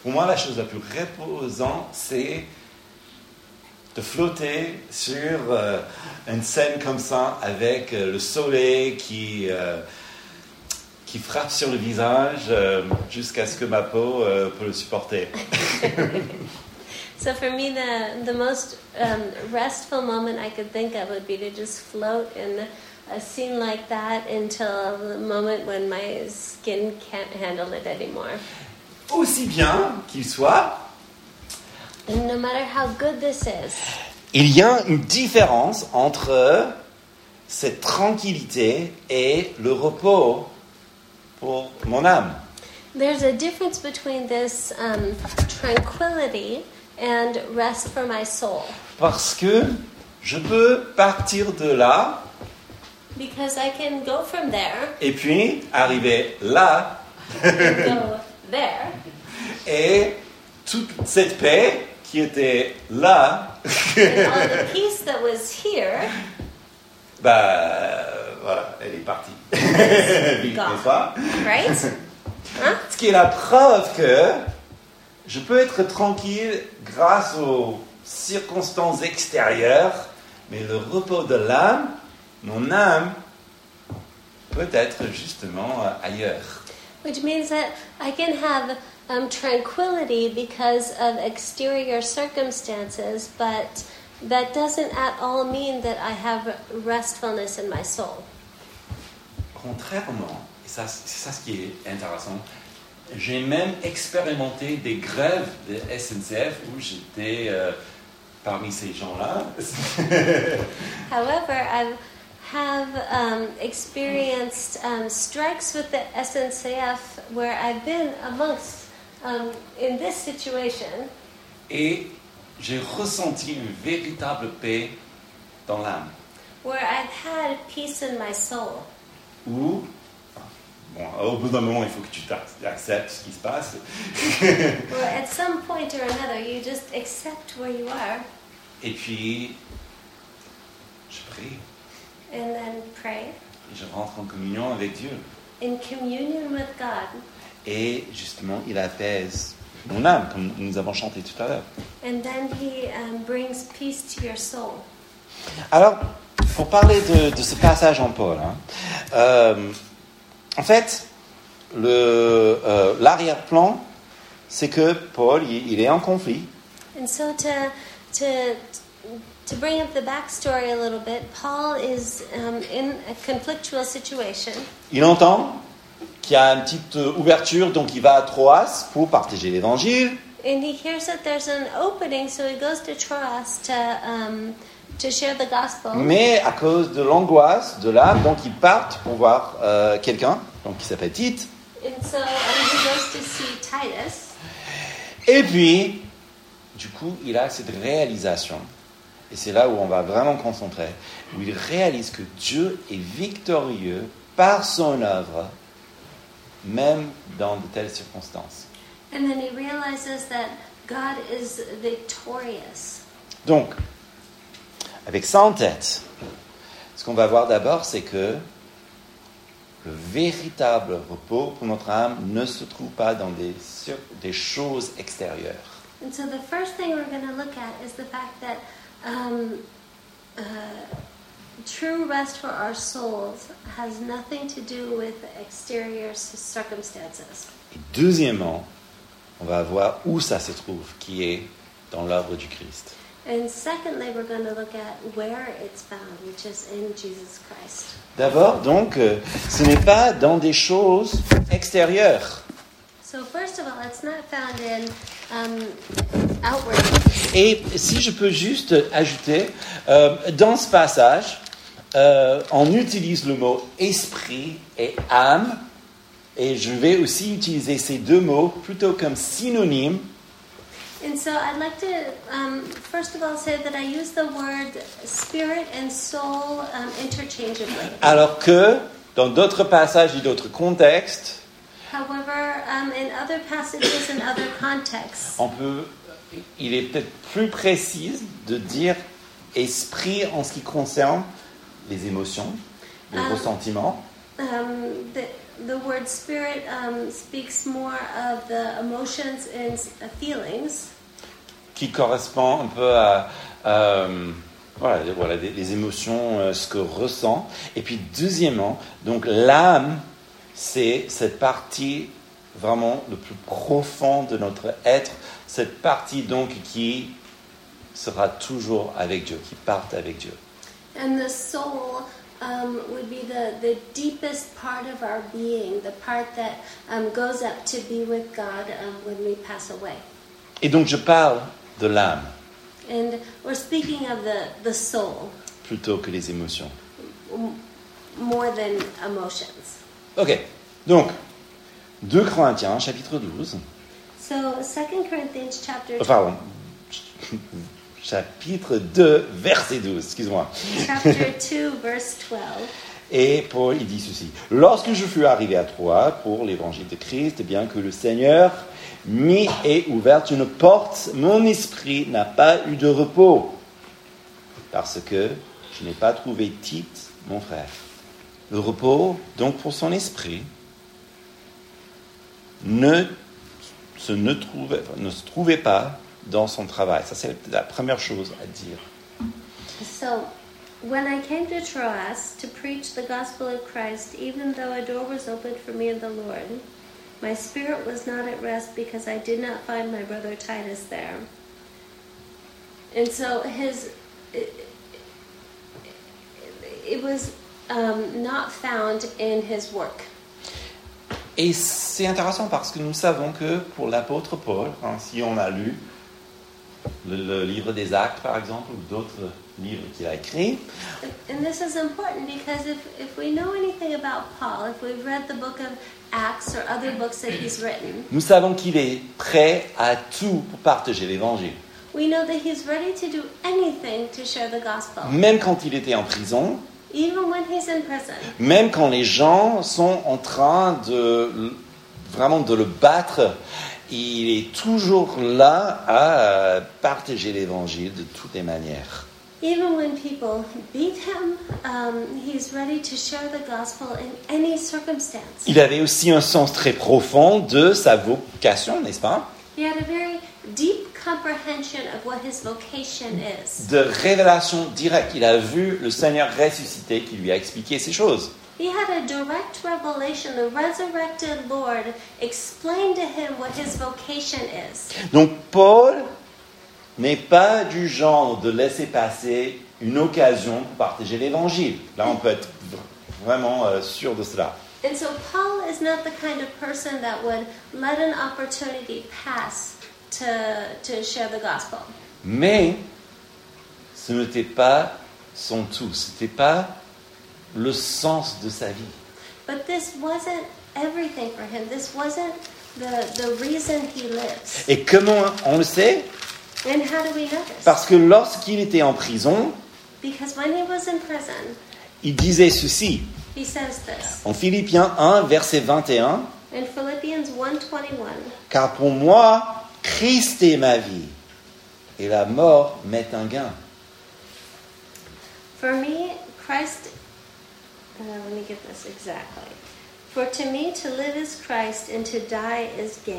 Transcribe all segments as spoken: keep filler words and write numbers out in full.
pour moi, la chose la plus reposante, c'est de flotter sur euh, une scène comme ça, avec euh, le soleil qui, euh, qui frappe sur le visage euh, jusqu'à ce que ma peau euh, peut le supporter. So for me, the the most um, restful moment I could think of would be to just float in a scene like that until the moment when my skin can't handle it anymore. Aussi bien qu'il soit, And no matter how good this is, il y a une différence entre cette tranquillité et le repos pour mon âme. there's a difference between this um, tranquility and rest for my soul. Parce que je peux partir de là Because I can go from there et puis arriver là and go there, et toute cette paix qui était là, and all the peace that was here, bah voilà, elle est partie. N'est-ce pas? right? Huh? Ce qui est la preuve que je peux être tranquille grâce aux circonstances extérieures, mais le repos de l'âme, mon âme, peut être justement euh, ailleurs. Which means that I can have um, tranquility because of exterior circumstances, but that doesn't at all mean that I have restfulness in my soul. Contrairement, et ça, c'est ça ce qui est intéressant, j'ai même expérimenté des grèves de S N C F où j'étais euh, parmi ces gens-là. However, I have um, experienced um, strikes with the S N C F where I've been amongst um, in this situation, Et j'ai ressenti une véritable paix dans l'âme. where I've had peace in my soul. Où, bon, au bout d'un moment, il faut que tu acceptes ce qui se passe. Where at some point or another you just accept where you are Et puis, je prie. and then pray Et je rentre en communion avec Dieu. in communion with God. Et justement, il apaise mon âme, comme nous avons chanté tout à l'heure. And then He um, brings peace to your soul. Alors, pour parler de, de ce passage en Paul, hein, euh, en fait, le, euh, l'arrière-plan, c'est que Paul, il, il est en conflit. And so to to to bring up the backstory a little bit, Paul is um, in a conflictual situation. Il entend qu'il y a une petite ouverture, donc il va à Troas pour partager l'évangile. And he hears that there's an opening, so he goes to Troas to um, to share the gospel. Mais à cause de l'angoisse de l'âme, donc ils partent pour voir euh, quelqu'un, donc qui s'appelle Tite. And so um, he goes to see Titus. Et puis, du coup, il a cette réalisation, et c'est là où on va vraiment concentrer, où il réalise que Dieu est victorieux par son œuvre, même dans de telles circonstances. And then he realizes that God is victorious. Donc, avec ça en tête, ce qu'on va voir d'abord, c'est que le véritable repos pour notre âme ne se trouve pas dans des, sur- des choses extérieures. And so the first thing we're going to look at is the fact that um, uh, true rest for our souls has nothing to do with exterior c- circumstances. Et deuxièmement, on va voir où ça se trouve, qui est dans l'œuvre du Christ. And secondly, we're going to look at where it's found, which is in Jesus Christ. D'abord, donc, euh, ce n'est pas dans des choses extérieures. So first of all, it's not found in um, outward. Et si je peux juste ajouter, euh, dans ce passage, euh, on utilise le mot esprit et âme, et je vais aussi utiliser ces deux mots plutôt comme synonymes. And so I'd like to, um, first of all, say that I use the word spirit and soul um, interchangeably. Alors que, dans d'autres passages et d'autres contextes, However, um, in other passages and other contexts, on peut, il est peut-être plus précis de dire esprit en ce qui concerne les émotions, les Ah. ressentiments, um, the, the word spirit um, speaks more of the emotions and uh, feelings. Qui correspond un peu à, euh, voilà, voilà les, les émotions, euh, ce que ressent. Et puis deuxièmement, donc l'âme, c'est cette partie vraiment le plus profond de notre être, cette partie donc qui sera toujours avec Dieu, qui part avec Dieu. And the soul um, would be the, the deepest part of our being, the part that um, goes up to be with God um, when we pass away. Et donc je parle de l'âme And we're speaking of the, the soul plutôt que les émotions. m- more than emotions. Ok, donc deux Corinthiens, chapitre douze. So Second Corinthians chapter Oh, pardon, chapitre deux, verset douze, excuse-moi. chapter two verse twelve. Et Paul, il dit ceci. Lorsque je fus arrivé à Troie pour l'évangile de Christ, bien que le Seigneur m'y ait ouvert une porte, mon esprit n'a pas eu de repos, parce que je n'ai pas trouvé Tite, mon frère. Le repos, donc pour son esprit, ne se, ne trouvait, ne se trouvait pas dans son travail. Ça, c'est la première chose à dire. So, when I came to Troas to preach the gospel of Christ, even though a door was opened for me in the Lord, my spirit was not at rest because I did not find my brother Titus there. And so his, it, it was um, not found in his work. Et c'est intéressant parce que nous savons que pour l'apôtre Paul, hein, si on a lu le, le livre des Actes par exemple, ou d'autres livres qu'il a écrits, And this is important because if, if we know anything about Paul, if we've read the book of Acts or other books that he's written, nous savons qu'il est prêt à tout pour partager l'évangile. we know that he's ready to do anything to share the gospel. Même quand il était en prison, Even when he's in prison, même quand les gens sont en train de vraiment de le battre, il est toujours là à partager l'évangile de toutes les manières. even when people beat him, um, he's ready to share the gospel in any circumstance. Il avait aussi un sens très profond de sa vocation, n'est-ce pas? He had a very deep comprehension of what his vocation is. De révélation directe. Il a vu le Seigneur ressuscité qui lui a expliqué ces choses. He had a direct revelation. The resurrected Lord explained to him what his vocation is. Donc Paul n'est pas du genre de laisser passer une occasion pour partager l'évangile. Là, on peut être vraiment euh, sûr de cela. And so Paul is not the kind of person that would let an opportunity pass to, to share the gospel. Mais ce n'était pas son tout, ce n'était pas le sens de sa vie. But this wasn't everything for him. This wasn't the, the reason he lives. Et comment on le sait? And how do we know this? Parce que lorsqu'il était en prison, Because when he was in prison, il disait ceci. he says this. En Philippiens un, verset vingt et un, In Philippians one twenty-one, « Car pour moi, Christ est ma vie, et la mort m'est un gain. for me, Christ, uh, let me get this exactly. For to me, to live is Christ, and to die is gain. »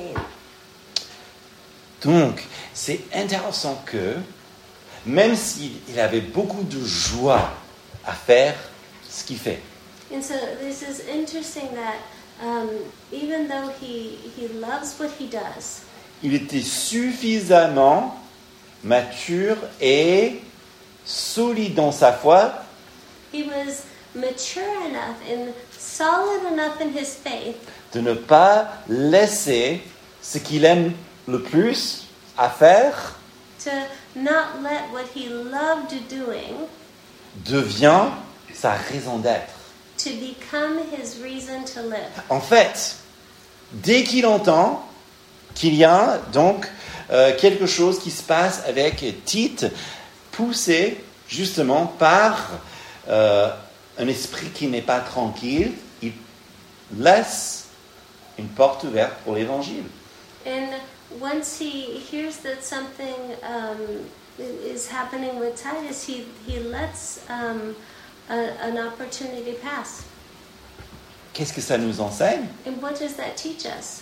Donc, c'est intéressant que, même s'il avait beaucoup de joie à faire ce qu'il fait, And so this is interesting that um, even though he, he loves what he does, il était suffisamment mature et solide dans sa foi he was mature enough and solid enough in his faith de ne pas laisser ce qu'il aime le plus à faire to not let what he loved doing devient sa raison d'être. to become his reason to live. En fait, dès qu'il entend qu'il y a donc euh, quelque chose qui se passe avec Tite, poussé justement par euh, un esprit qui n'est pas tranquille, il laisse une porte ouverte pour l'évangile. And once he hears that something um, is happening with Titus, he, he lets um, a, an opportunity pass. qu'est-ce que ça nous enseigne? And what does that teach us?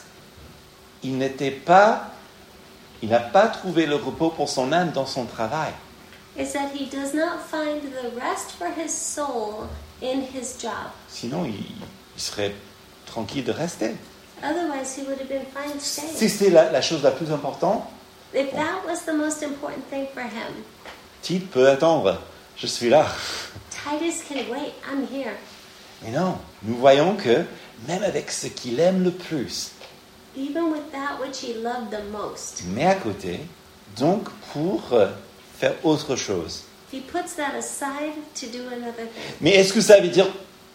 Il n'était pas, il n'a pas trouvé le repos pour son âme dans son travail. Is that he does not find the rest for his soul in his job. Sinon, il, il serait tranquille de rester. Otherwise, he would have been fine Si staying. c'était la, la chose la plus importante, If that was the most important thing for him, Tite peut attendre. Je suis là. Titus can wait. I'm here. Mais non, nous voyons que même avec ce qu'il aime le plus, Even with that which he loved the most, il met à côté, donc pour euh, faire autre chose. he puts that aside to do another thing. Mais est-ce que ça veut dire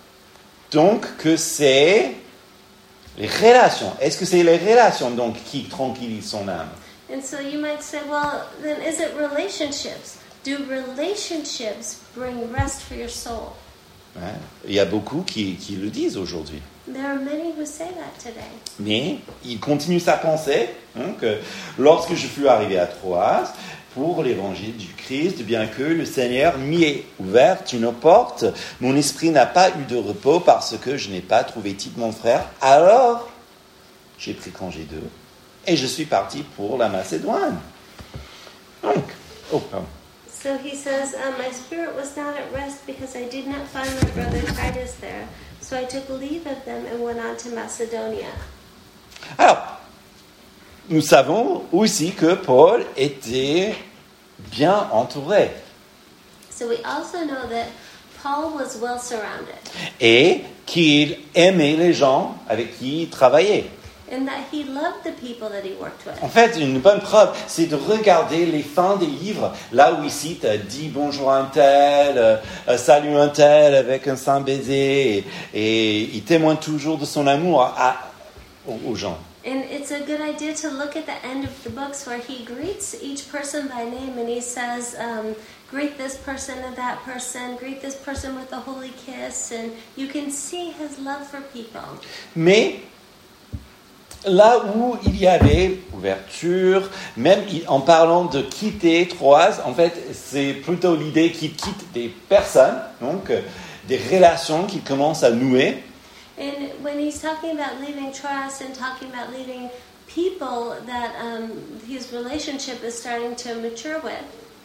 donc que c'est les relations? Est-ce que c'est les relations donc qui tranquillisent son âme? And so you might say, well, then is it relationships? Do relationships bring rest for your soul? Hein? Il y a beaucoup qui, qui le disent aujourd'hui. There are many who say that today. Mais il continue sa pensée, hein, que lorsque je fus arrivé à Troas pour l'évangile du Christ, bien que le Seigneur m'y ait ouvert une porte, mon esprit n'a pas eu de repos parce que je n'ai pas trouvé Tite mon frère. Alors, j'ai pris congé d'eux et je suis parti pour la Macédoine. Donc, oh, pardon. So he says, uh, my spirit was not at rest because I did not find my brother Titus there. So I took leave of them and went on to Macedonia. Alors, nous savons aussi que Paul était bien entouré So we also know that Paul was well surrounded et qu'il aimait les gens avec qui il travaillait. and that he loved the people that he worked with. En fait, une bonne preuve, c'est de regarder les fins des livres, là où il cite euh, « dis bonjour à un tel euh, euh, salut un tel avec un saint baiser » et, et il témoigne toujours de son amour à, aux, aux gens. And it's a good idea to look at the end of the books where he greets each person by name and he says, um, greet this person and that person, greet this person with a holy kiss, and you can see his love for people. Mais là où il y avait ouverture, même en parlant de quitter Troas, en fait, c'est plutôt l'idée qu'il quitte des personnes, donc euh, des relations qu'il commence à nouer. And when he's talking about leaving Troas and talking about leaving people that um, his relationship is starting to mature with,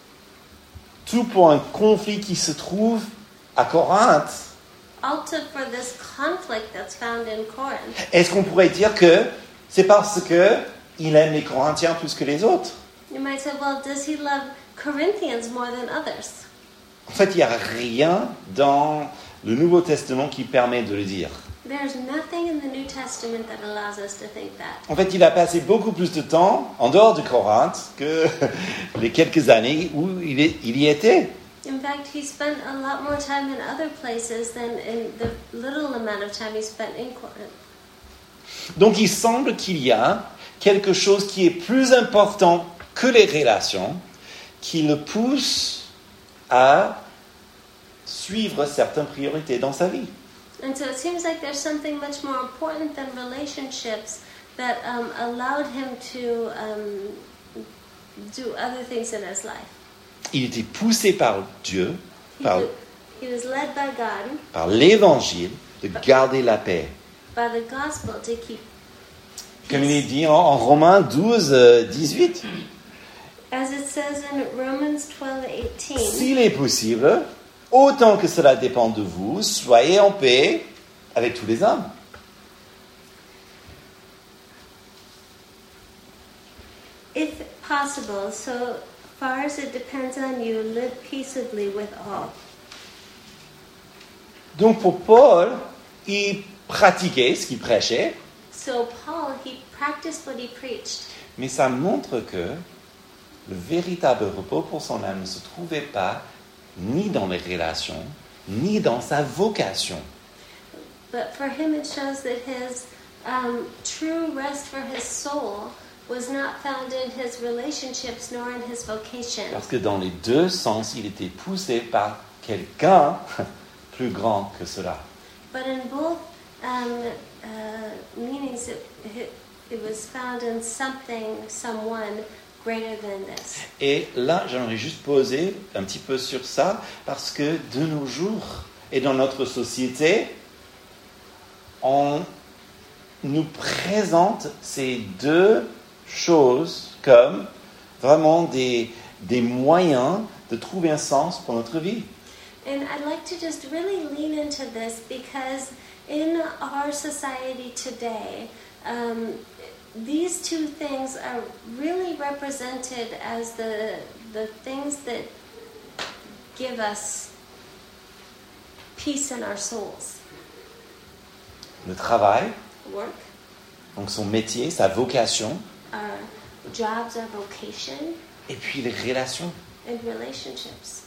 Tout pour un conflit qui se trouve à Corinthe. also for this conflict that's found in Corinth. Est-ce qu'on pourrait dire que c'est parce que il aime les Corinthiens plus que les autres? You might say, well, does he love Corinthians more than others? En fait, il n'y a rien dans le Nouveau Testament qui permet de le dire. There's nothing in the New Testament that allows us to think that. En fait, il a passé beaucoup plus de temps en dehors de Corinthe que les quelques années où il, est, il y était. In fact, he spent a lot more time in other places than in the little amount of time he spent in Corinth. Donc, il semble qu'il y a quelque chose qui est plus important que les relations, qui le pousse à suivre certaines priorités dans sa vie. And so it seems like there's something much more important than relationships that um, allowed him to um, do other things in his life. Il était poussé par Dieu, He, par, was, he was led by God, par l'Évangile, de garder la paix. by the gospel to keep Comme il est peace. dit en, en Romains douze, euh, dix-huit. As it says in Romans twelve eighteen, S'il est possible, autant que cela dépend de vous, soyez en paix avec tous les hommes. if possible, so far as it depends on you, live peaceably with all. Donc pour Paul, il pratiquait ce qu'il prêchait, So Paul, he practiced what he preached. mais ça montre que le véritable repos pour son âme ne se trouvait pas ni dans les relations, ni dans sa vocation. But for him, it shows that his um, true rest for his soul was not found in his relationships nor in his vocation. Parce que dans les deux sens, il était poussé par quelqu'un plus grand que cela. But in both um, uh, meanings, it, it, it was found in something, someone greater than this. Et là, j'aimerais juste poser un petit peu sur ça, parce que de nos jours, et dans notre société, on nous présente ces deux choses comme vraiment des, des moyens de trouver un sens pour notre vie. And I'd like to just really lean into this because in our society today, um, these two things are really represented as the the things that give us peace in our souls. Le travail, Work, donc son métier, sa vocation, our jobs, our vocation, et puis les relations. and relationships.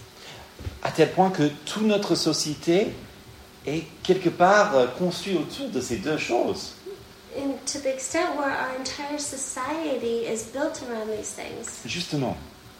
À tel point que toute notre société est quelque part euh, conçue autour de ces deux choses. And to the extent where our entire society is built around these things. Justement,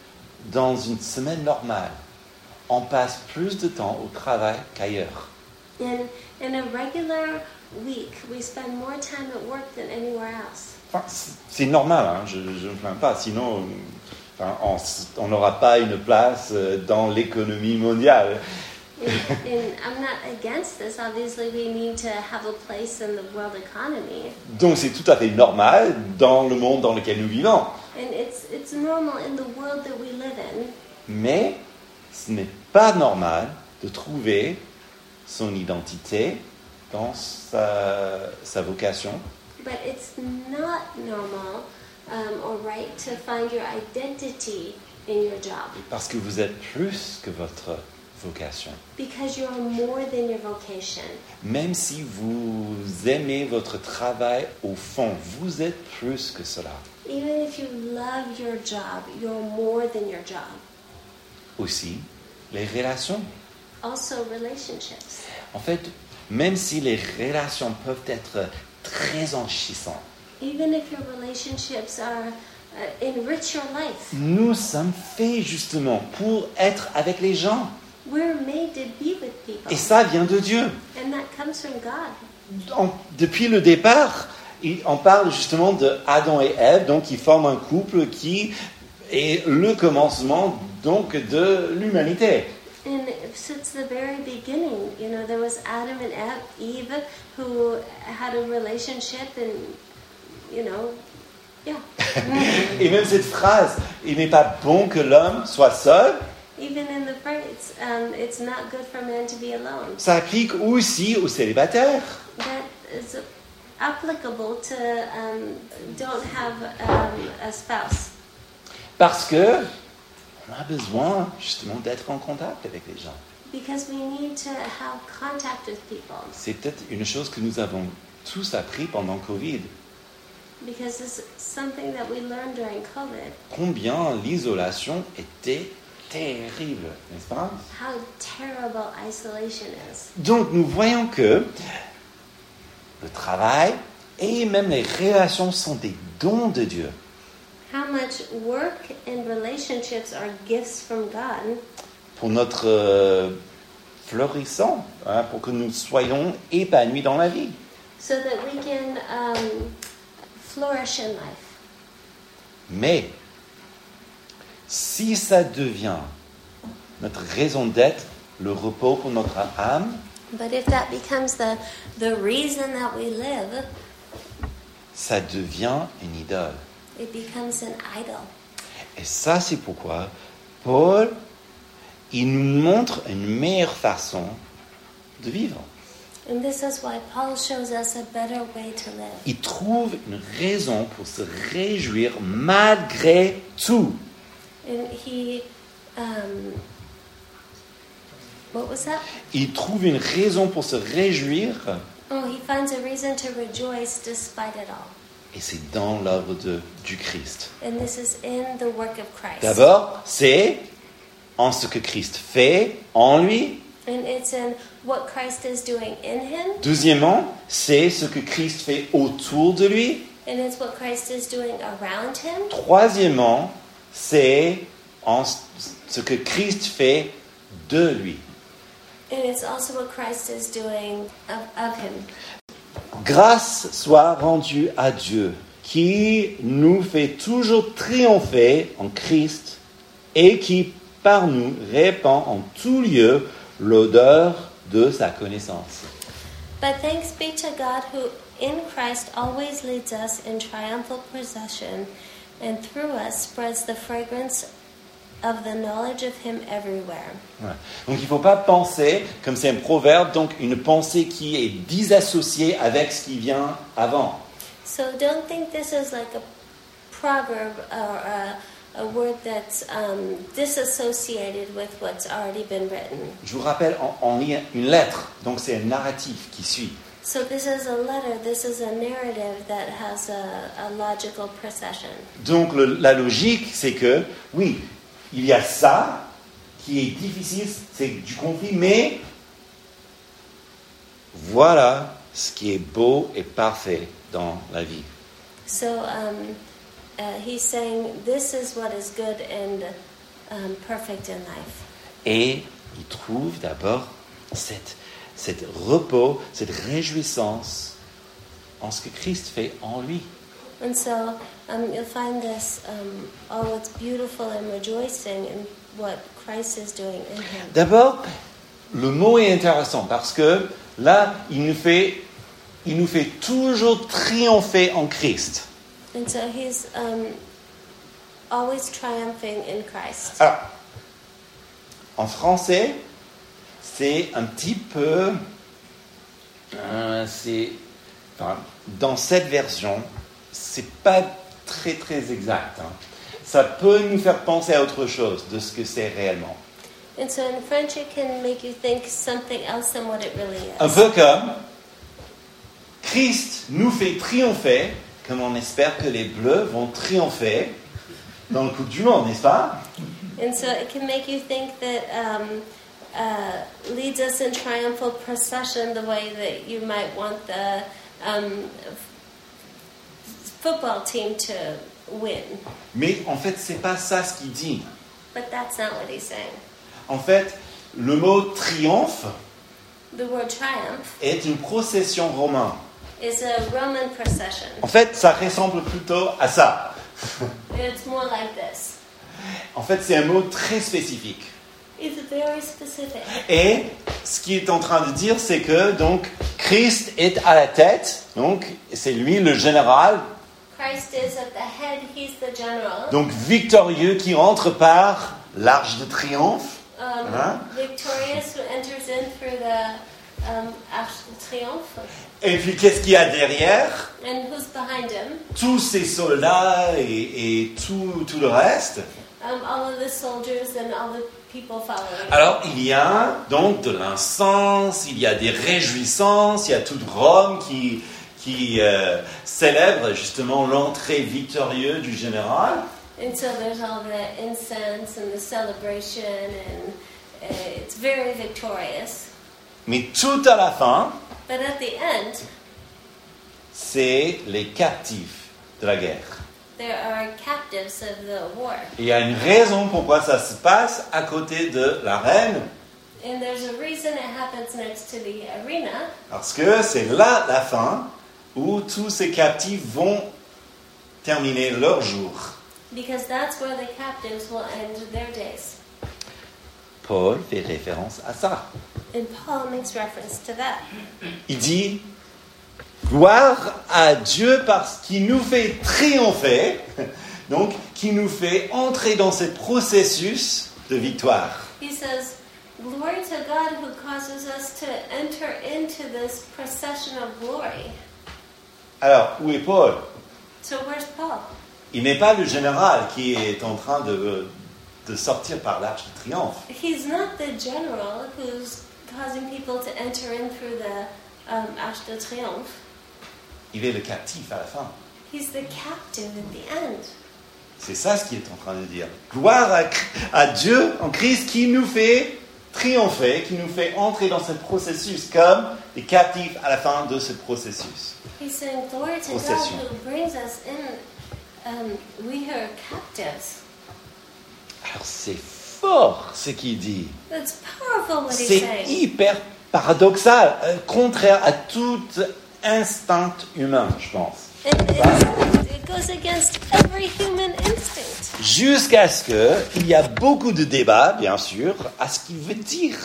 dans une semaine normale, on passe plus de temps au travail qu'ailleurs. In, in a regular week, we spend more time at work than anywhere else. Enfin, c'est, c'est normal, hein, je ne me plains pas, sinon enfin, on n'aura pas une place euh, dans l'économie mondiale. And, and I'm not against this. Obviously, we need to have a place in the world economy. Donc c'est tout à fait normal dans le monde dans lequel nous vivons. And it's, it's normal in the world that we live in. Mais ce n'est pas normal de trouver son identité dans sa, sa vocation. But it's not normal um, or right to find your identity in your job. Parce que vous êtes plus que votre vocation. Because you're more than your vocation. Même si vous aimez votre travail au fond, vous êtes plus que cela. Even if you love your job, you're more than your job. Aussi, les relations. Also, relationships. En fait, même si les relations peuvent être très enchantissantes, Even if your relationships are uh, enrich your life, nous sommes faits justement pour être avec les gens. we're made to be with people. Et ça vient de Dieu. And that comes from God. En- depuis le départ, il- on parle justement de Adam et Ève, donc qui forment un couple qui est le commencement donc de l'humanité. And since the very beginning, you know, there was Adam and Eve who had a relationship and, you know, yeah. Et même cette phrase, il n'est pas bon que l'homme soit seul, Even in the phrase, um, it's not good for man to be alone. ça applique aussi aux célibataires. That is applicable to um, don't have um, a spouse. Parce que on a besoin justement d'être en contact avec les gens. Because we need to have contact with people. C'est peut-être une chose que nous avons tous appris pendant Covid. Because it's something that we learned during COVID. Combien l'isolation était terrible, n'est-ce pas? How terrible isolation is. Donc nous voyons que le travail et même les relations sont des dons de Dieu. How much work and relationships are gifts from God Pour notre euh, florissant, hein, pour que nous soyons épanouis dans la vie. so that we can um, flourish in life. Mais si ça devient notre raison d'être, le repos pour notre âme, But if that becomes the, the reason that we live, ça devient une idole. it becomes an idol. Et ça, c'est pourquoi Paul, il nous montre une meilleure façon de vivre. And this is why Paul shows us a better way to live. Il trouve une raison pour se réjouir malgré tout. And he, um, what was that? Il trouve une raison pour se réjouir, Oh, he finds a reason to rejoice despite it all. et c'est dans l'œuvre de, du Christ. And this is in the work of Christ. D'abord, c'est en ce que Christ fait en lui. And it's in what Christ is doing in him. Deuxièmement, c'est ce que Christ fait autour de lui. And it's what Christ is doing around him. Troisièmement, c'est en ce que Christ fait de lui. And it's also what Christ is doing of, of him. Grâce soit rendue à Dieu, qui nous fait toujours triompher en Christ et qui, par nous, répand en tout lieu l'odeur de sa connaissance. But thanks be to God who in Christ always leads us in triumphal procession and through us spreads the fragrance of the knowledge of him everywhere. Ouais. Donc il ne faut pas penser, comme c'est un proverbe, donc une pensée qui est disassociée avec ce qui vient avant. So don't think this is like a proverb or a, a word that's um, disassociated with what's already been written. Je vous rappelle, on, on lit une lettre, donc c'est un narratif qui suit. So this is a letter, this is a narrative that has a, a logical procession. Donc le, la logique, c'est que, oui, il y a ça qui est difficile, c'est du conflit, mais voilà ce qui est beau et parfait dans la vie. So um, uh, he's saying this is what is good and um, perfect in life. Et il trouve d'abord cette, cette repos, cette réjouissance en ce que Christ fait en lui. And so um, you'll find this, um, all what's beautiful and rejoicing in what Christ is doing in him. D'abord, le mot est intéressant parce que là, il nous fait, il nous fait toujours triompher en Christ. And so he's um, always triumphing in Christ. Alors, en français, c'est un petit peu, euh, c'est, enfin, dans cette version, c'est pas très très exact. Hein. Ça peut nous faire penser à autre chose de ce que c'est réellement. And so in French it can make you think something else than what it really is. Un peu comme Christ nous fait triompher, comme on espère que les Bleus vont triompher dans le Coupe du Monde, n'est-ce pas? And so it can make you think that um, uh, leads us in triumphal procession the way that you might want the um, football team to win. Mais en fait, c'est pas ça ce qu'il dit. But that's not what he's saying. En fait, le mot triomphe The word triumph est une procession romaine. is a Roman procession. En fait, ça ressemble plutôt à ça. It's more like this. En fait, c'est un mot très spécifique. It's very specific. Et ce qu'il est en train de dire, c'est que donc Christ est à la tête, donc c'est lui le général, Christ is at the head, he's the general. donc victorieux qui entre par l'arche de triomphe. Um, Hein? Victorious who enters in through the um, Arch de Triomphe. Et puis qu'est-ce qu'il y a derrière? And who's behind him? Tous ces soldats et, et tout, tout le reste. Um, all of the soldiers and all the people following. Alors il y a donc de l'incense, il y a des réjouissances, il y a toute Rome qui, qui euh, célèbre justement l'entrée victorieuse du général. And so there's all the incense and the celebration, and uh, it's very victorious. Mais tout à la fin, But at the end, c'est les captifs de la guerre. there are captives of the war. Il y a une raison pourquoi ça se passe à côté de la reine, And there's a reason it happens next to the arena, parce que c'est là la fin où tous ces captifs vont terminer leur jour. because that's where the captives will end their days. Paul fait référence à ça. And Paul makes reference to that. Il dit gloire à Dieu parce qu'il nous fait triompher, donc qui nous fait entrer dans ce processus de victoire. He says, glory to God who causes us to enter into this procession of glory. Alors, où est Paul? So where's Paul? Il n'est pas le général qui est en train de, de sortir par l'arche de triomphe. He's not the general who's causing people to enter in through the um, Arch de Triomphe. Il est le captif à la fin. He's the captive at the end. C'est ça ce qu'il est en train de dire. Gloire à, à Dieu en Christ qui nous fait triompher, qui nous fait entrer dans ce processus comme des captifs à la fin de ce processus. He's saying, glory to God Procession. who brings us in. Um, we are captives. Alors c'est fort ce qu'il dit. That's powerful what he's C'est saying. hyper paradoxal, euh, contraire à tout instinct humain, je pense. It, it's, it goes against every human instinct. Jusqu'à ce qu'il y a beaucoup de débats, bien sûr, à ce qu'il veut dire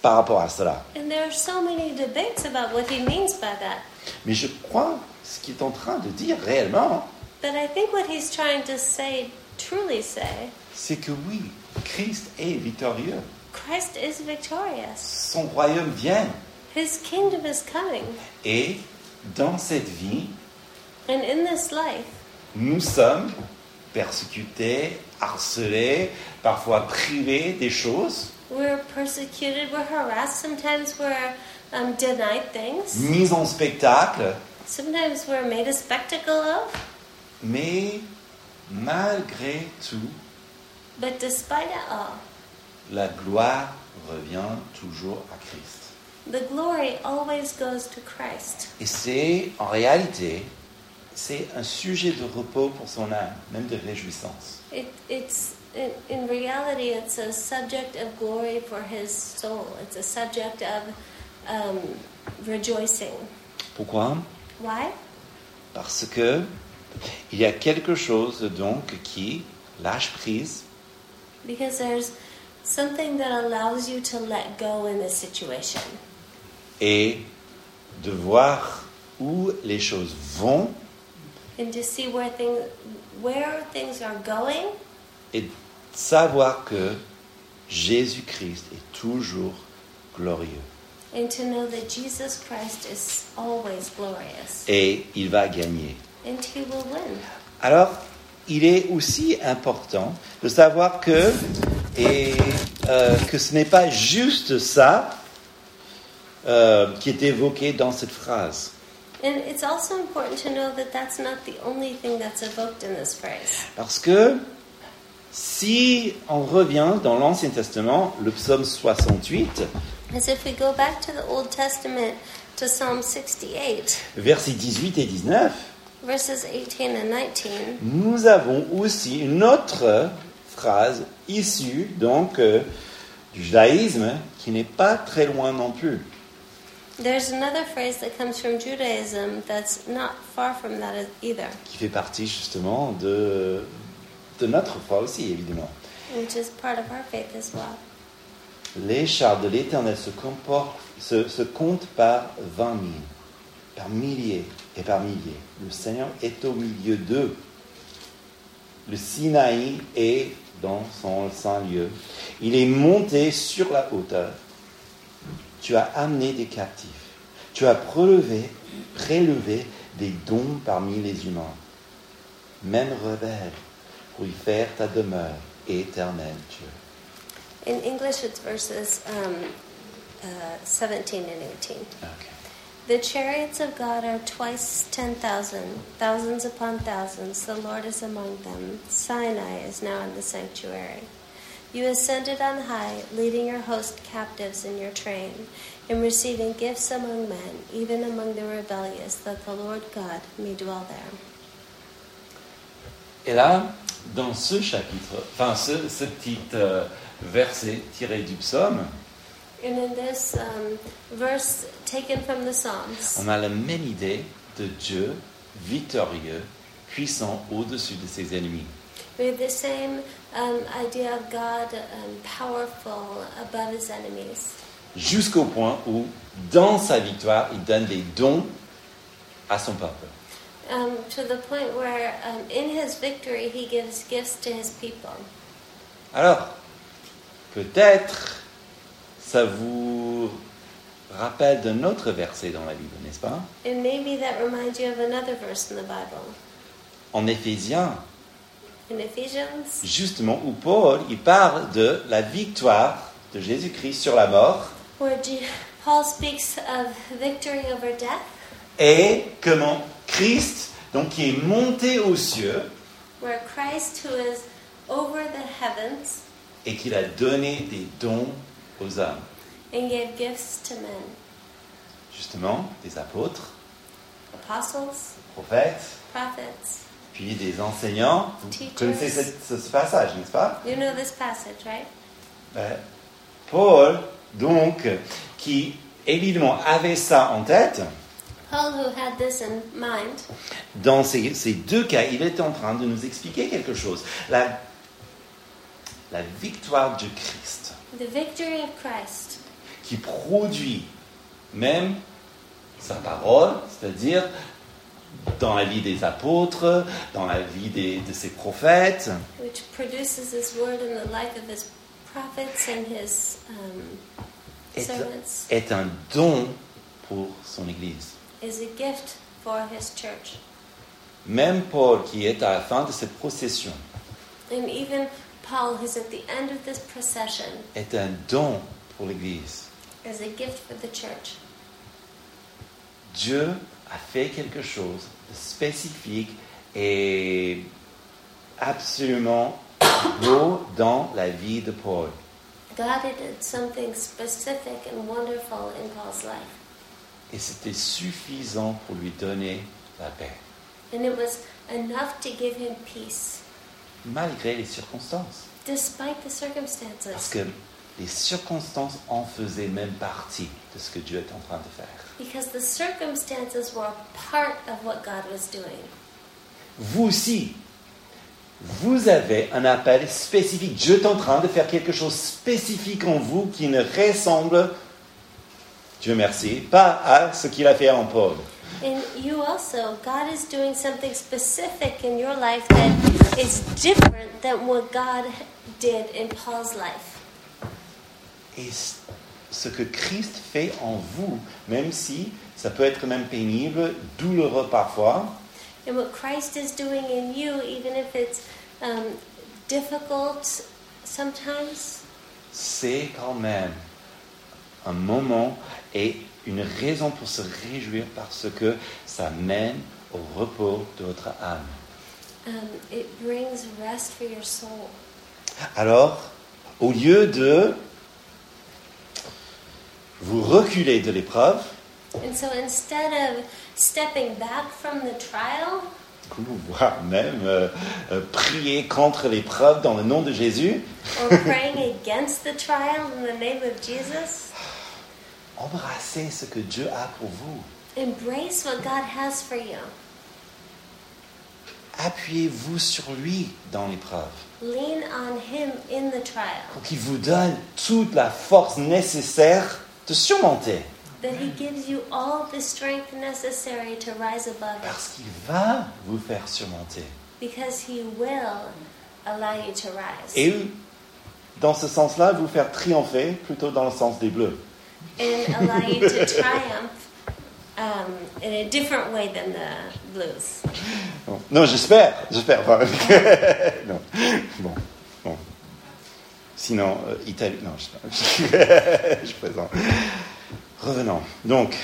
par rapport à cela. And there are so many debates about what he means by that. Mais je crois ce qu'il est en train de dire réellement, But I think what he's trying to say, truly say, c'est que oui, Christ est victorieux. Christ is victorious. Son royaume vient. His kingdom is coming. Et dans cette vie, And in this life, nous sommes persécutés, harcelés, parfois privés des choses, we're persecuted, we're harassed, sometimes we're um, denied things, mis en spectacle, sometimes we're made a spectacle of. mais malgré tout, But despite it all, la gloire revient toujours à Christ. the glory always goes to Christ. Et c'est, en réalité, c'est un sujet de repos pour son âme, même de réjouissance. It, it's in, in reality, it's a subject of glory for his soul. It's a subject of um, rejoicing. Pourquoi? Why? Parce que il y a quelque chose donc qui lâche prise Because there's something that allows you to let go in this situation. et de voir où les choses vont And to see where things, where things are going, et savoir que Jésus-Christ est toujours glorieux. and to know that Jesus Christ is always glorious. Et il va gagner. And he will win. Alors, il est aussi important de savoir que, et, euh, que ce n'est pas juste ça euh, qui est évoqué dans cette phrase. And it's also important to know that that's not the only thing that's evoked in this phrase. Parce que si on revient dans l'Ancien Testament, le psaume soixante-huit, As if we go back to the Old Testament to Psalm sixty-eight, versets dix-huit et dix-neuf, verses eighteen and nineteen, nous avons aussi une autre phrase issue donc euh, du judaïsme qui n'est pas très loin non plus. there's another phrase that comes from Judaism that's not far from that either, Qui fait partie justement de, de notre foi aussi, évidemment. which is part of our faith as well. Les chars de l'Éternel se, comportent, se, se comptent par vingt mille, par milliers et par milliers. Le Seigneur est au milieu d'eux. Le Sinaï est dans son saint lieu. Il est monté sur la hauteur. Tu as amené des captifs. Tu as prélevé, prélevé des dons parmi les humains. Même rebelles, pour y faire ta demeure, éternel Dieu. In English, it's verses um, uh, seventeen and eighteen. Okay. The chariots of God are twice ten thousand, thousands upon thousands. The Lord is among them. Sinai is now in the sanctuary. You ascended on high, leading your host captives in your train, and receiving gifts among men, even among the rebellious, that the Lord God may dwell there. Et là, dans ce chapitre, enfin ce, ce petit euh, verset tiré du psaume, And in this um, verse taken from the Psalms, on a la même idée de Dieu victorieux, puissant au-dessus de ses ennemis. we have the same um, idea of God um, powerful above his enemies. Jusqu'au point où, dans sa victoire, il donne des dons à son peuple. Um, to the point where um, in his victory he gives gifts to his people. Alors, peut-être, ça vous rappelle d'un autre verset dans la Bible, n'est-ce pas? And maybe that reminds you of another verse in the Bible. En Éphésiens, In Ephesians, justement, où Paul, il parle de la victoire de Jésus-Christ sur la mort where G- Paul speaks of victory over death, et comment Christ, donc qui est monté aux cieux where Christ, who is over the heavens, et qu'il a donné des dons aux hommes. and gave gifts to men, Justement, des apôtres, apostles, prophètes, prophets. puis des enseignants. Vous Teachers. connaissez cette- ce, ce passage, n'est-ce pas? You know this passage, right? Ben, Paul, donc, qui évidemment avait ça en tête, Paul, who had this in mind, dans ces, ces deux cas, il est en train de nous expliquer quelque chose. La, la victoire de Christ, the victory of Christ, qui qui produit même sa parole, c'est-à-dire dans la vie des apôtres, dans la vie des, de ses prophètes, which produces his word in the life of his prophets and his um, est, servants, est un don pour son Église. is a gift for his church. Même Paul, qui est à la fin de cette procession, And even Paul, who's at the end of this procession, est un don pour l'Église. is a gift for the church. Dieu a fait quelque chose de spécifique et absolument beau dans la vie de Paul. God did something specific and wonderful in Paul's life. Et c'était suffisant pour lui donner la paix, And it was enough to give him peace, malgré les circonstances. despite the Parce circumstances. que les circonstances en faisaient même partie de ce que Dieu est en train de faire. Because the circumstances were part of what God was doing. Vous aussi, vous avez un appel spécifique. Dieu est en train de faire quelque chose de spécifique en vous qui ne ressemble, Dieu merci, pas à ce qu'il a fait en Paul. And you also, God is doing something specific in your life that is different than what God did in Paul's life. Et ce que Christ fait en vous, même si ça peut être même pénible, douloureux parfois, And what Christ is doing in you, even if it's um, difficult sometimes, c'est quand même un moment et une raison pour se réjouir parce que ça mène au repos de votre âme. um, it brings rest for your soul. Alors, au lieu de vous reculer de l'épreuve, And so instead of stepping back from the trial, voire même euh, euh, prier contre l'épreuve dans le nom de Jésus, or praying against the trial in the name of Jesus, embrassez ce que Dieu a pour vous. embrace what God has for you. Appuyez-vous sur lui dans l'épreuve Lean on Him in the trial, pour qu'il vous donne toute la force nécessaire de surmonter. that He gives you all the strength necessary to rise above it, Parce qu'il va vous faire surmonter. because He will allow you to rise. Et dans ce sens-là, vous faire triompher plutôt dans le sens des bleus. And allow you to triumph um, in a different way than the blues. Non, non, j'espère, j'espère. Enfin, non, bon, bon. Sinon, euh, Italie, non, je, je plaisante. Revenons. Donc,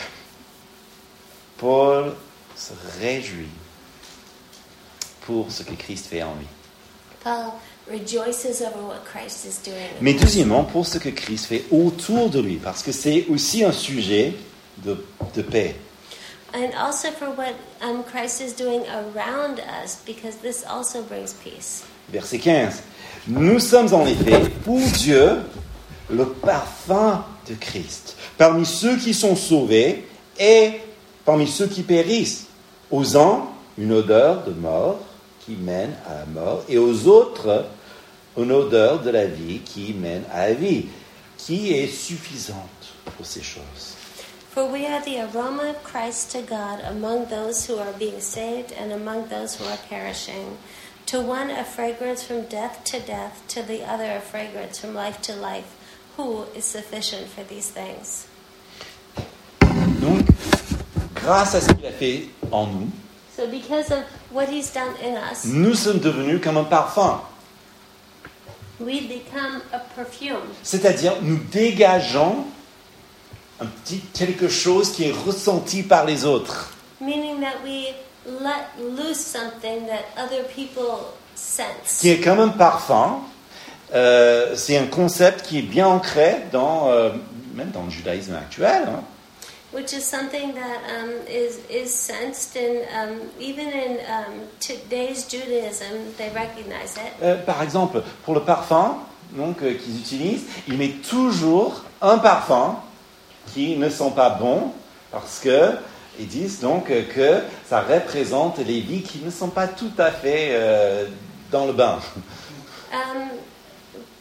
Paul se réjouit pour ce que Christ fait en lui. Paul rejoices over what Christ is doing. Mais deuxièmement, pour ce que Christ fait autour de lui, parce que c'est aussi un sujet de, de paix. And also for what um, Christ is doing around us, because this also brings peace. Verset quinze. Nous sommes en effet, pour Dieu, le parfum de Christ, parmi ceux qui sont sauvés et parmi ceux qui périssent, aux uns une odeur de mort qui mène à la mort, et aux autres une odeur de la vie qui mène à la vie, qui est suffisante pour ces choses. For we are the aroma of Christ to God among those who are being saved and among those who are perishing. To one a fragrance from death to death, to the other a fragrance from life to life. Who is sufficient for these things? Donc, grâce à ce qu'il a fait en nous, So because of what He's done in us, nous sommes devenus comme un parfum. we become a perfume. C'est-à-dire, nous dégageons un petit quelque chose qui est ressenti par les autres. Meaning that we let loose something that other people sense. Qui est comme un parfum. Euh, c'est un concept qui est bien ancré dans, euh, même dans le judaïsme actuel. Hein. Which is something that um, is is sensed in um, even in um, today's Judaism, they recognize it. Euh, par exemple, pour le parfum donc, euh, qu'ils utilisent, ils mettent toujours un parfum qui ne sont pas bons parce que ils disent donc euh, que ça représente les vies qui ne sont pas tout à fait euh, dans le bain. Um,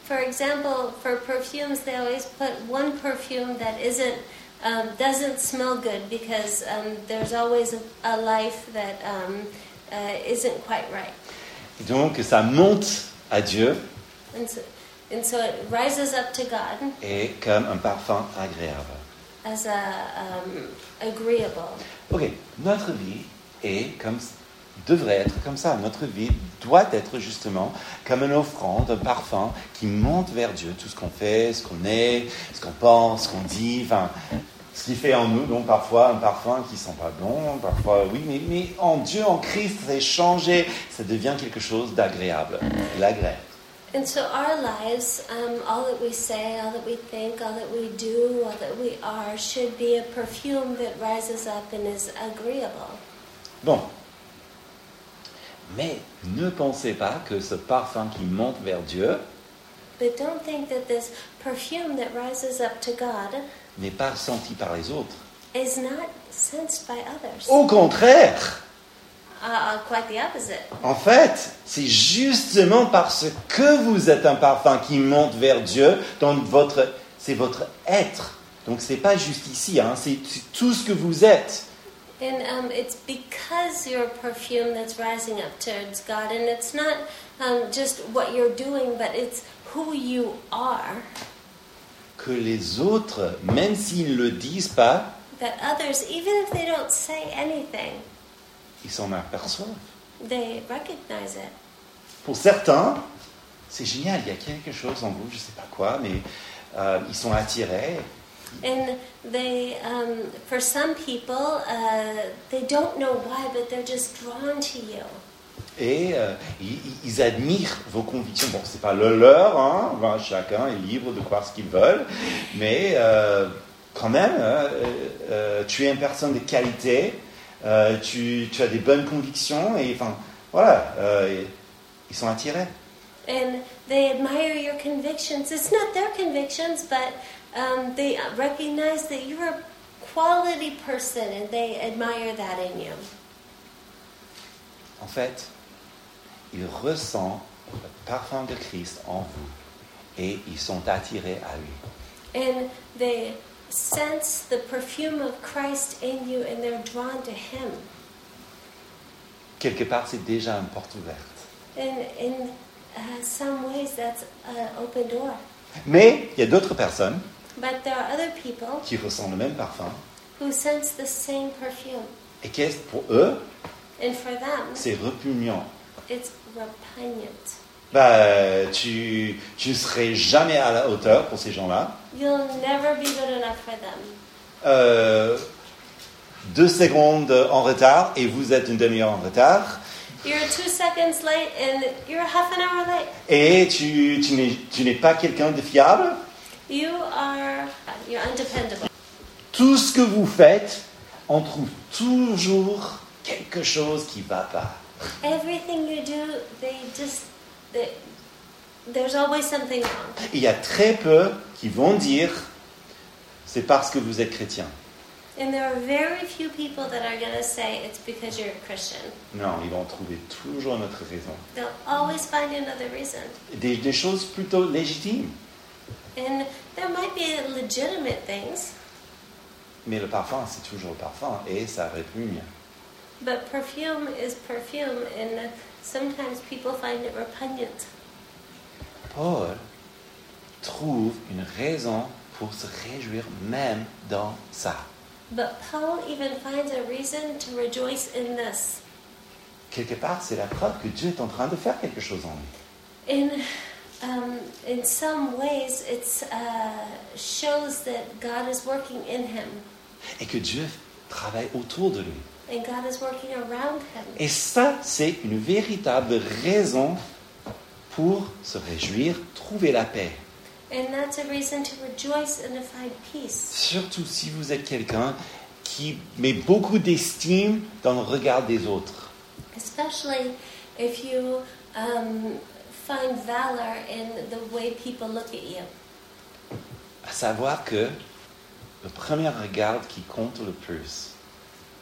For example, for perfumes, they always put one perfume that isn't um, doesn't smell good because um, there's always a, a life that um, uh, isn't quite right. Et donc ça monte à Dieu And so, and so it rises up to God et comme un parfum agréable. as a um, agreeable. Ok, notre vie est comme devrait être comme ça. Notre vie doit être justement comme une offrande, un parfum qui monte vers Dieu. Tout ce qu'on fait, ce qu'on est, ce qu'on pense, ce qu'on dit, enfin, ce qui fait en nous, donc parfois un parfum qui sent pas bon, parfois oui, mais, mais en Dieu, en Christ, c'est changé, ça devient quelque chose d'agréable, l'agréable. And so our lives, um, all that we say, all that we think, all that we do, all that we are, should be a perfume that rises up and is agreeable. Bon. Mais ne pensez pas que ce parfum qui monte vers Dieu But don't think that this perfume that rises up to God n'est pas senti par les autres. is not sensed by others. Au contraire, Uh, quite the opposite. en fait, c'est justement parce que vous êtes un parfum qui monte vers Dieu, dans votre, c'est votre être. Donc c'est pas juste ici, hein, c'est, c'est tout ce que vous êtes. And um, it's because you're a perfume that's rising up towards God, and it's not um, just what you're doing, but it's who you are. Que les autres, même s'ils ne le disent pas, That others, even if they don't say anything, ils s'en aperçoivent. they recognize it. Pour certains, c'est génial, il y a quelque chose en vous, je ne sais pas quoi, mais euh, ils sont attirés. And they, um, for some people, uh, they don't know why, but they're just drawn to you. Et euh, ils, ils admirent vos convictions. Bon, c'est pas le leur, hein, enfin, chacun est libre de croire ce qu'ils veulent, mais euh, quand même, euh, euh, tu es une personne de qualité, euh, tu, tu as des bonnes convictions, et enfin, voilà, euh, ils sont attirés. And they admire your convictions. It's not their convictions, but um, they recognize that you're a quality person, and they admire that in you. En fait, ils ressentent le parfum de Christ en vous, et ils sont attirés à lui. And they sense the perfume of Christ in you, and they're drawn to Him. Quelque part, c'est déjà une porte ouverte. And in uh, some ways, that's an open door. Mais il y a d'autres personnes But there are other people qui ressentent le même parfum, who sense the same perfume. et qu'est-ce pour eux, And for them, c'est répugnant. it's repugnant. Bah, tu tu serais jamais à la hauteur pour ces gens-là. You'll never be good enough for them. Euh, deux secondes en retard et vous êtes une demi-heure en retard. You're two seconds late and you're half an hour late. Et tu, tu, n'es, tu n'es pas quelqu'un de fiable. You are, you're undependable. Tout ce que vous faites, on trouve toujours quelque chose qui ne va pas. Everything you do, they just, they, there's always something wrong. Il y a très peu qui vont dire c'est parce que vous êtes chrétien. And there are very few people that are going to say it's because you're a Christian. Non, ils vont trouver toujours une autre raison. They'll always find another reason. Des, des choses plutôt légitimes. And there might be legitimate things, Mais le parfum, c'est toujours le parfum et ça répugne. but perfume is perfume, and sometimes people find it repugnant. Paul trouve une raison pour se réjouir même dans ça. But Paul even finds a reason to rejoice in this. Quelque part, c'est la preuve que Dieu est en train de faire quelque chose en lui. In um, in some ways, it uh, shows that God is working in him, Et que Dieu travaille autour de lui. and God is working around him. Et ça, c'est une véritable raison pour se réjouir, trouver la paix. And that's a reason to rejoice and to find peace. Surtout si vous êtes quelqu'un qui met beaucoup d'estime dans le regard des autres. Especially if you um, find valor in the way people look at you. À savoir que le premier regard qui compte le plus,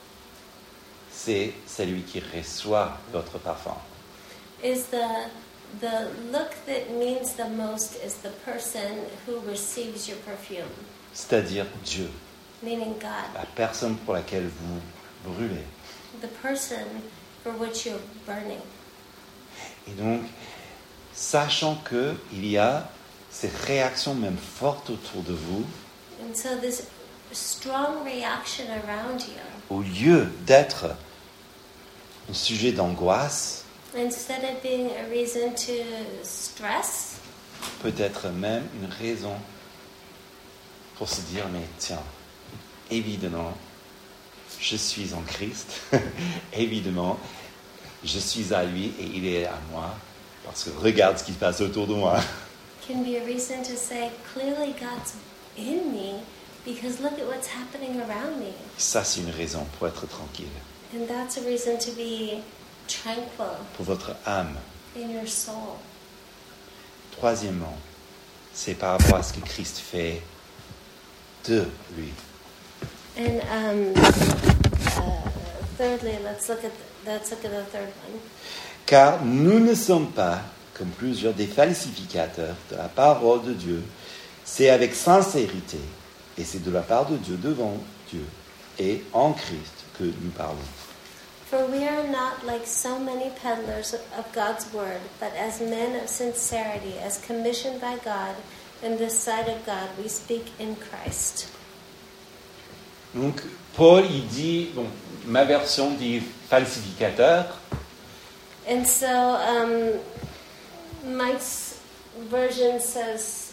c'est celui qui reçoit votre parfum. Is the the look that means the most is the person who receives your perfume, c'est-à-dire Dieu, meaning God, la personne pour laquelle vous brûlez. the person for which you're burning. Et donc, sachant qu'il y a ces réactions même fortes autour de vous, And so this strong reaction around you, au lieu d'être un sujet d'angoisse, instead of being a reason to stress, peut être même une raison pour se dire, mais tiens, évidemment, je suis en Christ, évidemment, je suis à lui et il est à moi, parce que regarde ce qui se passe autour de moi. can be a reason to say, clearly God's in me because look at what's happening around me. Ça, c'est une raison pour être tranquille, And that's a reason to be tranquil pour votre âme. in your soul. Troisièmement, c'est par rapport à ce que Christ fait de lui. And um, uh, thirdly, let's look at the, let's look at the third one. Car nous ne sommes pas, comme plusieurs, des falsificateurs de la parole de Dieu. C'est avec sincérité, et c'est de la part de Dieu, devant Dieu, et en Christ que nous parlons. For we are not like so many peddlers of God's word, but as men of sincerity, as commissioned by God, in the sight of God, we speak in Christ. Donc, Paul, il dit, bon, ma version dit falsificateur, And so, um, Mike's version says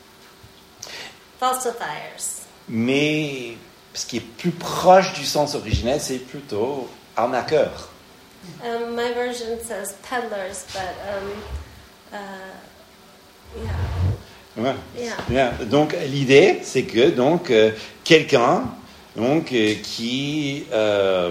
falsifiers. mais ce qui est plus proche du sens originel, c'est plutôt arnaqueur. Um, my version says peddlers, but um, uh, yeah, Ouais. yeah. Bien. Donc, l'idée, c'est que donc euh, quelqu'un donc, euh, qui, euh,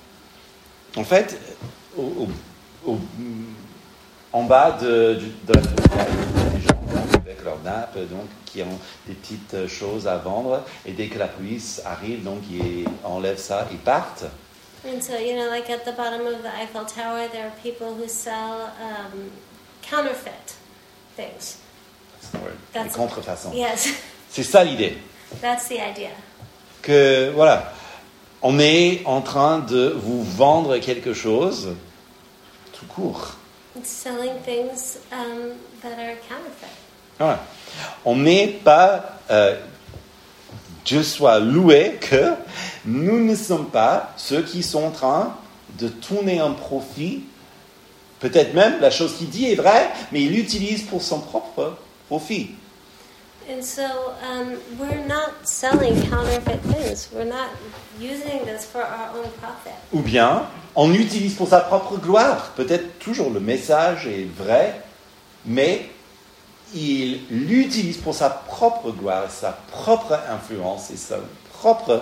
en fait, au, au, au, en bas de, du- de la fenêtre, des gens avec leur nappe, donc, qui ont des petites choses à vendre, et dès que la police arrive, donc, ils enlèvent ça, ils partent. And so, you know, like at the bottom of the Eiffel Tower, there are people who sell um, counterfeit things. Les That's- contrefaçons. Yes, C'est ça l'idée. that's the idea. Que, voilà, on est en train de vous vendre quelque chose tout court. It's selling things um, that are counterfeit. Voilà. On n'est pas, euh, Dieu soit loué, que nous ne sommes pas ceux qui sont en train de tourner un profit. Peut-être même la chose qu'il dit est vraie, mais il l'utilise pour son propre profit. And so um, we're not selling counterfeit things. We're not using this for our own profit. Ou bien, on l'utilise pour sa propre gloire. Peut-être toujours le message est vrai, mais il l'utilise pour sa propre gloire, sa propre influence et son propre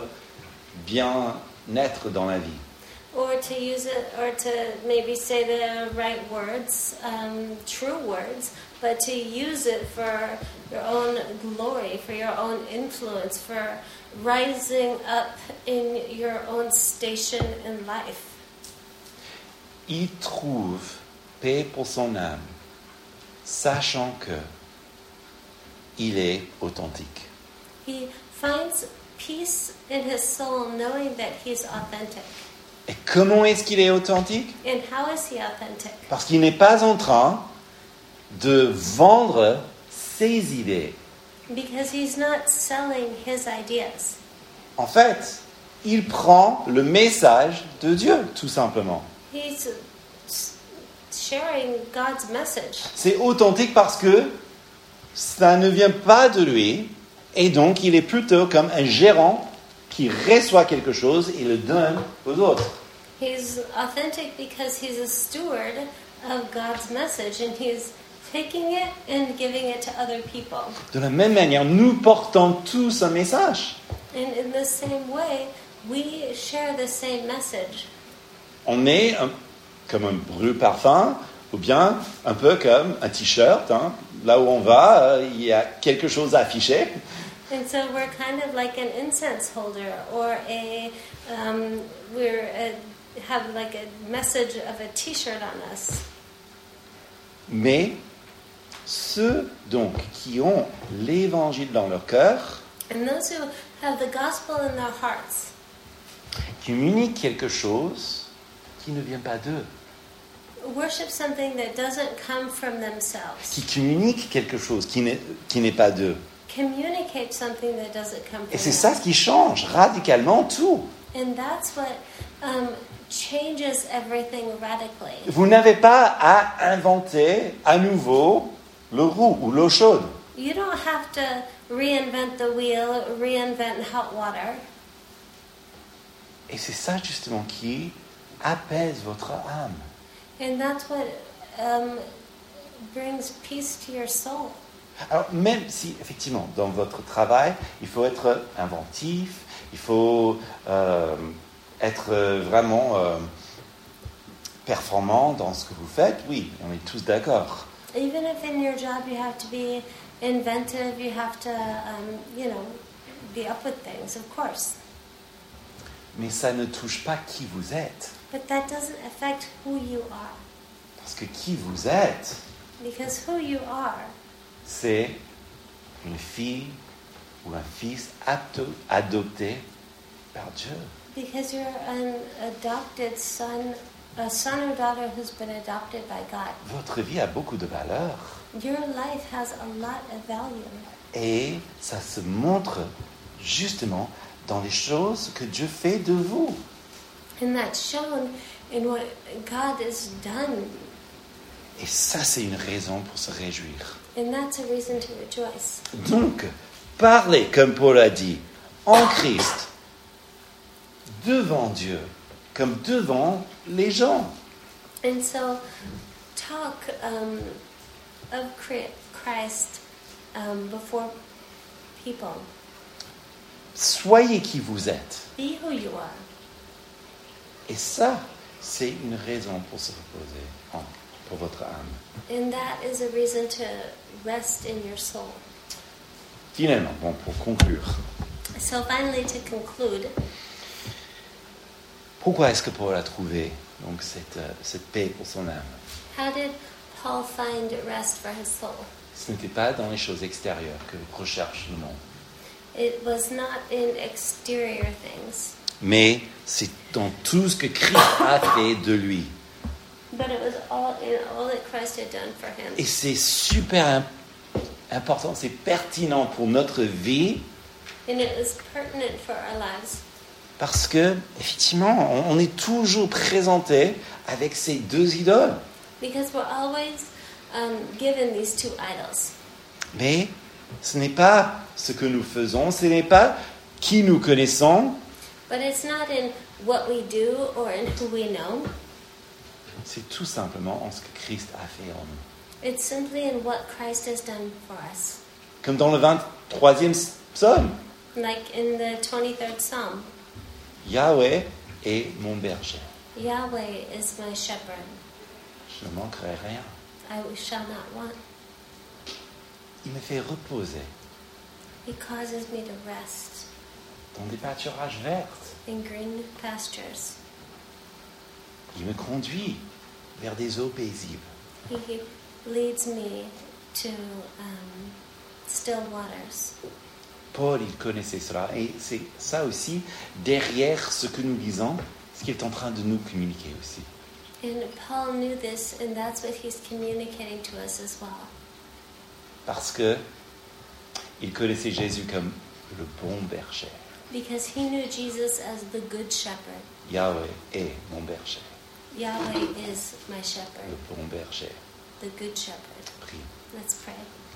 bien-être dans la vie. Or to use it, or to maybe say the right words, um, true words, but to use it for your own glory, for your own influence, for rising up in your own station in life. Il trouve paix pour son âme, sachant que il est authentique. He finds peace in his soul knowing that he's authentic. Et comment est-ce qu'il est authentique? And how is he authentic? Parce qu'il n'est pas en train de vendre ses idées. Because he's not selling his ideas. En fait, il prend le message de Dieu, tout simplement. He's s- sharing God's message. C'est authentique parce que ça ne vient pas de lui, et donc il est plutôt comme un gérant qui reçoit quelque chose et le donne aux autres. He's authentic because he's a steward of God's message and he's taking it and giving it to other people. De la même manière, nous portons tous un message. And in the same way, we share the same message. On est un- comme un brûle-parfum, ou bien un peu comme un t-shirt. Hein. Là où on va, euh, il y a quelque chose à afficher. And so we're kind of like an incense holder, or a um, we're a, have like a message of a T-shirt on us. Mais ceux donc qui ont l'évangile dans leur cœur And those who have the gospel in their hearts communiquent quelque chose qui ne vient pas d'eux, worship something that doesn't come from themselves. qui communiquent quelque chose qui n'est, qui n'est pas d'eux. Communicate something that doesn't come from Et c'est them. ça qui change radicalement tout. And that's what um, changes everything radically. Vous n'avez pas à inventer à nouveau le roux ou l'eau chaude. You don't have to reinvent the wheel, reinvent hot water. Et c'est ça justement qui apaise votre âme. And that's what um, brings peace to your soul. Alors même si effectivement dans votre travail il faut être inventif, il faut euh, être vraiment euh, performant dans ce que vous faites, oui, on est tous d'accord. Even if in your job you have to be inventive, you have to, um, you know, be up with things, of course. Mais ça ne touche pas qui vous êtes. But that doesn't affect who you are. Parce que qui vous êtes, Because who you are c'est une fille ou un fils apto- adopté par Dieu. because you're an adopted son, a son or daughter who's been adopted by God. Votre vie a beaucoup de valeur. Your life has a lot of value. Et ça se montre justement dans les choses que Dieu fait de vous. And that's shown in what God has done. Et ça, c'est une raison pour se réjouir. And that's a reason to rejoice. Donc, parlez, comme Paul a dit, en Christ, devant Dieu, comme devant les gens. And so, talk um, of Chri- Christ um, before people. Soyez qui vous êtes. Be who you are. Et ça, c'est une raison pour se reposer en, pour votre âme. And that is a reason to rest in your soul. Finalement, bon, pour conclure, So finally, to conclude, pourquoi est-ce que Paul a trouvé donc cette, euh, cette paix pour son âme? how did Paul find rest for his soul? Ce n'était pas dans les choses extérieures que recherche le monde, It was not in exterior things, mais c'est dans tout ce que Christ a fait de lui. but it was all in all that Christ had done for him. Et c'est super im- important, c'est pertinent pour notre vie, And it was pertinent for our lives parce que, effectivement, on, on est toujours présenté avec ces deux idoles. because we're always um, given these two idols. Mais ce n'est pas ce que nous faisons, ce n'est pas qui nous connaissons, But it's not in what we do or in who we know. c'est tout simplement en ce que Christ a fait en nous. It's simply in what Christ has done for us. Comme dans le vingt-troisième psaume, Like in the twenty-third Psalm, Yahweh est mon berger, Yahweh is my shepherd. je ne manquerai rien. I shall not want. Il me fait reposer He causes me to rest dans des pâturages verts. in green pastures. Il me conduit vers des eaux paisibles. He leads me to um, still waters. Paul, il connaissait cela. Et c'est ça aussi, derrière ce que nous lisons, ce qu'il est en train de nous communiquer aussi. And Paul knew this, and that's what he's communicating to us as well. Parce que il connaissait Jésus comme le bon berger. Because he knew Jesus as the good shepherd. Yahweh est mon berger, Yahweh is my shepherd, le bon berger. the good shepherd. Prie. Let's pray.